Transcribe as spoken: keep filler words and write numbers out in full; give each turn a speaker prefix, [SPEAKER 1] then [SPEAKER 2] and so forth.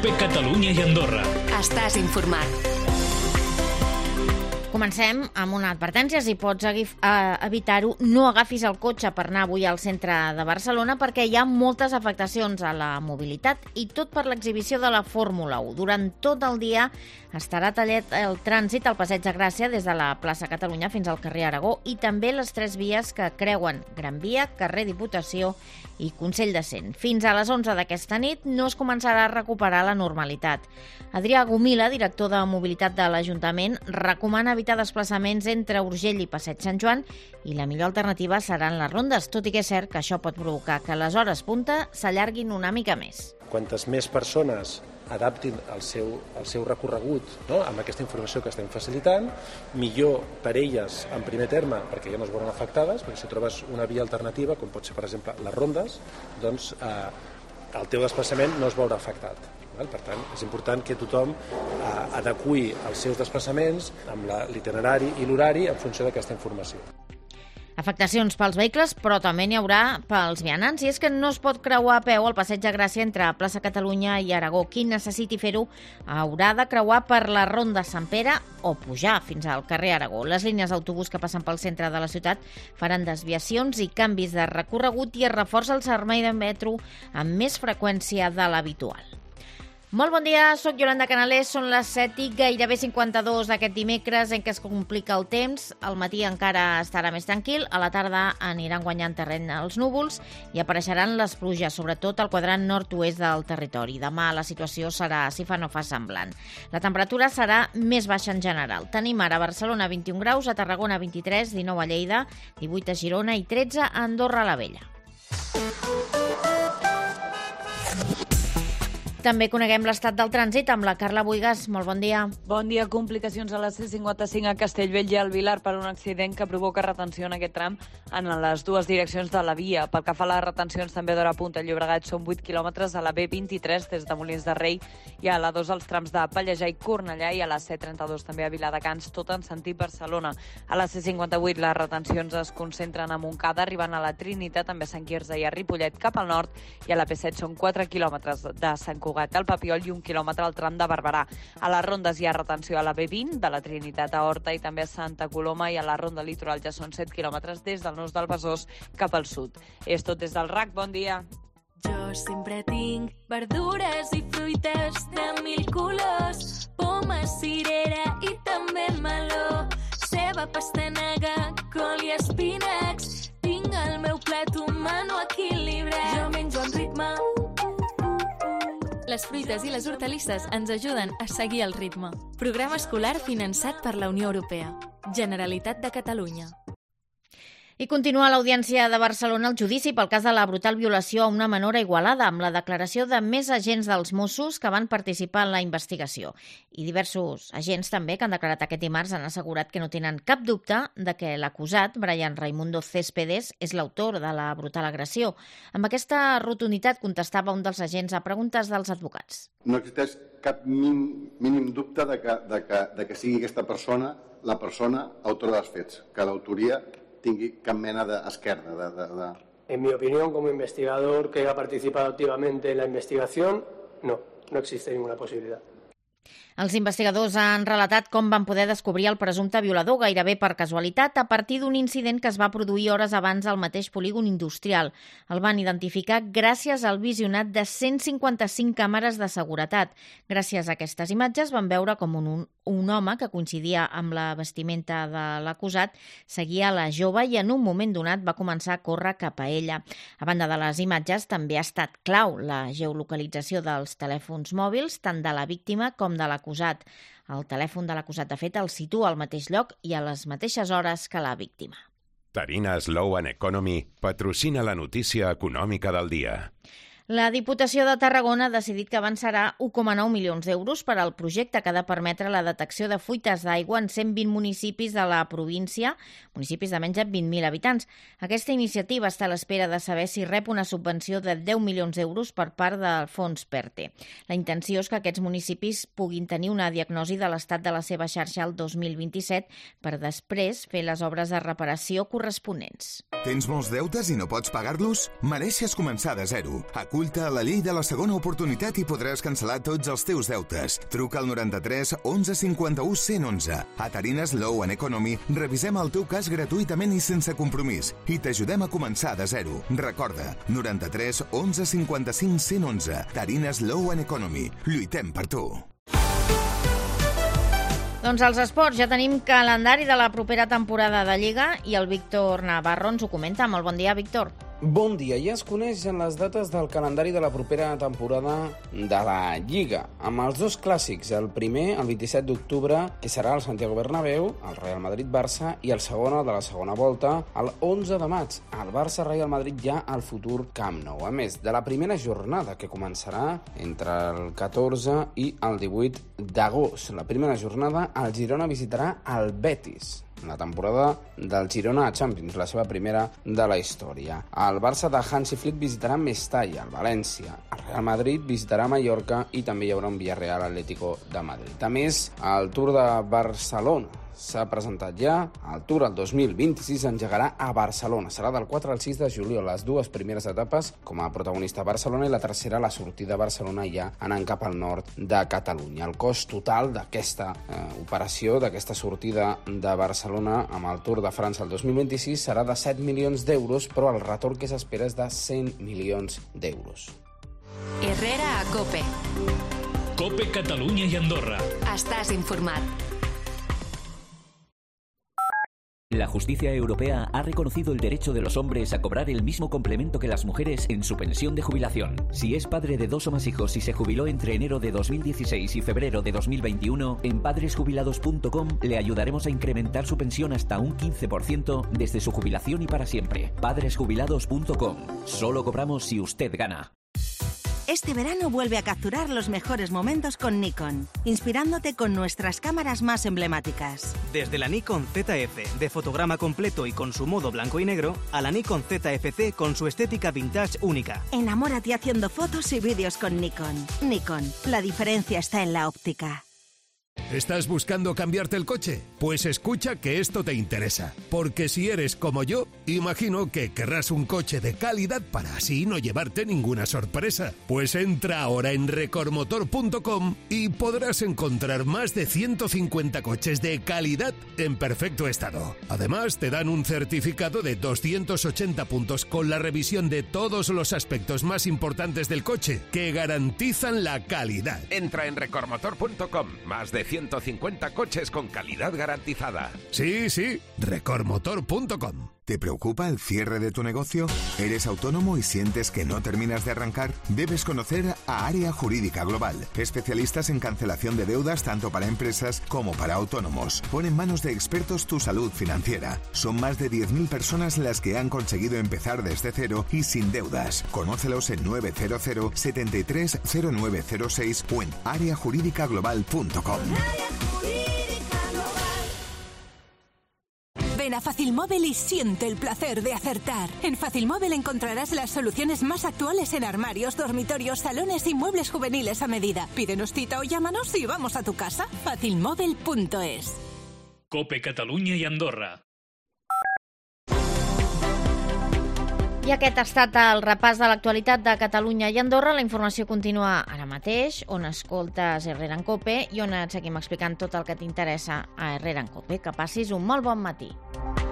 [SPEAKER 1] Cope Catalunya i Andorra.
[SPEAKER 2] Estàs informat.
[SPEAKER 3] Comencem amb una advertència. Si pots evitar-ho, no agafis el cotxe per anar avui al centre de Barcelona perquè hi ha moltes afectacions a la mobilitat i tot per l'exhibició de la Fórmula u. Durant tot el dia estarà tallat el trànsit al Passeig de Gràcia des de la plaça Catalunya fins al carrer Aragó i també les tres vies que creuen Gran Via, carrer Diputació i Consell de Cent. Fins a les onze d'aquesta nit no es començarà a recuperar la normalitat. Adrià Gomila, director de Mobilitat de l'Ajuntament, recomana evitar desplaçaments entre Urgell i Passeig Sant Joan i la millor alternativa seran les rondes, tot i que és cert que això pot provocar que les hores punta s'allarguin una mica més.
[SPEAKER 4] Quantes més persones adaptin el seu, el seu recorregut, no?, amb aquesta informació que estem facilitant, millor per elles en primer terme, perquè ja no es veuran afectades, perquè si trobes una via alternativa, com pot ser, per exemple, les rondes, doncs eh, el teu desplaçament no es veurà afectat. Val? Per tant, és important que tothom eh, adeqüi els seus desplaçaments amb l'itinerari i l'horari en funció d'aquesta informació.
[SPEAKER 3] Afectacions pels vehicles, però també n'hi haurà pels vianants. I és que no es pot creuar a peu el Passeig de Gràcia entre Plaça Catalunya i Aragó. Qui necessiti fer-ho haurà de creuar per la Ronda Sant Pere o pujar fins al carrer Aragó. Les línies d'autobús que passen pel centre de la ciutat faran desviacions i canvis de recorregut i es reforça el servei de metro amb més freqüència de l'habitual. Molt bon dia, soc Yolanda Canalés, són les set i gairebé cinquanta-dos d'aquest dimecres en què es complica el temps. Al matí encara estarà més tranquil, a la tarda aniran guanyant terreny els núvols i apareixeran les pluges, sobretot al quadrant nord-oest del territori. Demà la situació serà, si fa no fa, semblant. La temperatura serà més baixa en general. Tenim ara a Barcelona vint-i-un graus, a Tarragona vint-i-tres, dinou a Lleida, divuit a Girona i tretze a Andorra la Vella. També coneguem l'estat del trànsit amb la Carla Buigas. Molt bon dia.
[SPEAKER 5] Bon dia. Complicacions a la C cinquanta-cinc a Castellbell i al Vilar per un accident que provoca retenció en aquest tram en les dues direccions de la via. Pel que fa a les retencions també d'hora punta a Llobregat són vuit quilòmetres a la B vint-i-tres des de Molins de Rei i a la dos als trams de Pallejà i Cornellà i a la C trenta-dos també a Viladecans, tot en sentit Barcelona. A la C cinquanta-vuit les retencions es concentren a Montcada, arribant a la Trinitat, també a Sant Quirze i a Ripollet cap al nord i a la P set són quatre quilòmetres de Sant Cugat al Papiol i un quilòmetre al tram de Barberà. A les rondes hi ha retenció a la B vint, de la Trinitat a Horta i també a Santa Coloma i a la ronda litoral ja són set quilòmetres des del Nus del Besòs cap al sud. És tot des del R A C. Bon dia.
[SPEAKER 6] Jo sempre tinc verdures i fruites de mil colors, pomes, cirera i també meló, ceba, pastanaga, col i espinacs. Tinc el meu plat humano equilibrat. Jo menjo en ritme. Les fruites i les hortalisses ens ajuden a seguir el ritme. Programa escolar finançat per la Unió Europea. Generalitat de Catalunya.
[SPEAKER 3] I continua l'Audiència de Barcelona el judici pel cas de la brutal violació a una menor a Igualada, amb la declaració de més agents dels Mossos que van participar en la investigació. I diversos agents també que han declarat aquest dimarts han assegurat que no tenen cap dubte de que l'acusat, Brian Raimundo Céspedes, és l'autor de la brutal agressió. Amb aquesta rotunditat contestava un dels agents a preguntes dels advocats.
[SPEAKER 7] No existeix cap mínim, mínim dubte de que, de, que, de que sigui aquesta persona la persona autora dels fets, que l'autoria tingui cap mena d'esquerda. De, de, de...
[SPEAKER 8] En mi opinión, como investigador que ha participado activamente en la investigación, no, no existe ninguna posibilidad.
[SPEAKER 3] Els investigadors han relatat com van poder descobrir el presumpte violador gairebé per casualitat a partir d'un incident que es va produir hores abans al mateix polígon industrial. El van identificar gràcies al visionat de cent cinquanta-cinc càmeres de seguretat. Gràcies a aquestes imatges van veure com un, un home que coincidia amb la vestimenta de l'acusat seguia la jove i en un moment donat va començar a córrer cap a ella. A banda de les imatges, també ha estat clau la geolocalització dels telèfons mòbils, tant de la víctima com de l'acusat. El telèfon de l'acusat, de fet, el situa al mateix lloc i a les mateixes hores que la víctima.
[SPEAKER 9] Tarina Slow and Economy patrocina la notícia econòmica del dia.
[SPEAKER 3] La Diputació de Tarragona ha decidit que avançarà u coma nou milions d'euros per al projecte que ha de permetre la detecció de fuites d'aigua en cent vint municipis de la província, municipis de menys de vint mil habitants. Aquesta iniciativa està a l'espera de saber si rep una subvenció de deu milions d'euros per part del fons PERTE. La intenció és que aquests municipis puguin tenir una diagnosi de l'estat de la seva xarxa el dos mil vint-i-set per després fer les obres de reparació corresponents.
[SPEAKER 10] Tens molts deutes i no pots pagar-los? Mereixes començar de zero. A
[SPEAKER 1] Acull-te a la llei de la segona oportunitat i podràs cancel·lar tots els teus deutes. Truca al noranta-tres onze cinquanta-u cent onze. A Tarines Law and Economy revisem el teu cas gratuïtament i sense compromís i t'ajudem a començar de zero. Recorda, noranta-tres onze cinquanta-cinc cent onze. Tarines Law and Economy. Lluitem per tu.
[SPEAKER 3] Doncs als esports ja tenim calendari de la propera temporada de Lliga i el Víctor Navarro ens ho comenta. Molt bon dia, Víctor.
[SPEAKER 10] Bon dia. Ja es coneixen les dates del calendari de la propera temporada de la Lliga, amb els dos clàssics. El primer, el vint-i-set d'octubre, que serà el Santiago Bernabéu, el Real Madrid-Barça, i el segon, el de la segona volta, el onze de maig, el Barça-Real Madrid ja al futur Camp Nou. A més, de la primera jornada, que començarà entre el catorze i el divuit d'agost. La primera jornada, el Girona visitarà el Betis. La temporada del Girona a Champions, la seva primera de la història. El Barça de Hansi Flick visitarà Mestalla, el València. El Real Madrid visitarà Mallorca i també hi haurà un Villarreal Atlético de Madrid. A més, el Tour de Barcelona s'ha presentat ja. El Tour el dos mil vint-i-sis engegarà a Barcelona. Serà del quatre al sis de juliol. Les dues primeres etapes com a protagonista a Barcelona i la tercera la sortida a Barcelona ja anant cap al nord de Catalunya. El cost total d'aquesta eh, operació, d'aquesta sortida de Barcelona amb el Tour de França el dos mil vint-i-sis serà de set milions d'euros, però el retorn que s'espera és de cent milions d'euros.
[SPEAKER 2] Herrera a COPE.
[SPEAKER 11] COPE Catalunya i Andorra.
[SPEAKER 2] Estàs informat.
[SPEAKER 12] La justicia europea ha reconocido el derecho de los hombres a cobrar el mismo complemento que las mujeres en su pensión de jubilación. Si es padre de dos o más hijos y se jubiló entre enero de dos mil dieciséis y febrero de dos mil veintiuno, en padres jubilados punto com le ayudaremos a incrementar su pensión hasta un quince por ciento desde su jubilación y para siempre. padres jubilados punto com. Solo cobramos si usted gana.
[SPEAKER 13] Este verano vuelve a capturar los mejores momentos con Nikon, inspirándote con nuestras cámaras más emblemáticas.
[SPEAKER 14] Desde la Nikon Z F de fotograma completo y con su modo blanco y negro, a la Nikon Z F C con su estética vintage única.
[SPEAKER 13] Enamórate haciendo fotos y vídeos con Nikon. Nikon, la diferencia está en la óptica.
[SPEAKER 15] ¿Estás buscando cambiarte el coche? Pues escucha que esto te interesa, porque si eres como yo, imagino que querrás un coche de calidad para así no llevarte ninguna sorpresa. Pues entra ahora en recordmotor punto com y podrás encontrar más de ciento cincuenta coches de calidad en perfecto estado. Además, te dan un certificado de doscientos ochenta puntos con la revisión de todos los aspectos más importantes del coche, que garantizan la calidad.
[SPEAKER 9] Entra en recordmotor punto com. Más de ciento cincuenta coches con calidad garantizada.
[SPEAKER 15] Sí, sí, recordmotor punto com.
[SPEAKER 1] ¿Te preocupa el cierre de tu negocio? ¿Eres autónomo y sientes que no terminas de arrancar? Debes conocer a Área Jurídica Global, especialistas en cancelación de deudas tanto para empresas como para autónomos. Pon en manos de expertos tu salud financiera. Son más de diez mil personas las que han conseguido empezar desde cero y sin deudas. Conócelos en nueve cero cero, setenta y tres, cero nueve cero seis o en área jurídica global punto com.
[SPEAKER 16] Ven a Fácil Móvil y siente el placer de acertar. En Fácil Móvil encontrarás las soluciones más actuales en armarios, dormitorios, salones y muebles juveniles a medida. Pídenos cita o llámanos y vamos a tu casa. fácil móvil punto es.
[SPEAKER 11] COPE Catalunya i Andorra.
[SPEAKER 3] I aquest ha estat el repàs de l'actualitat de Catalunya i Andorra. La informació continua ara mateix, on escoltes Herrera en COPE i on et seguim explicant tot el que t'interessa a Herrera en COPE. Que passis un molt bon matí.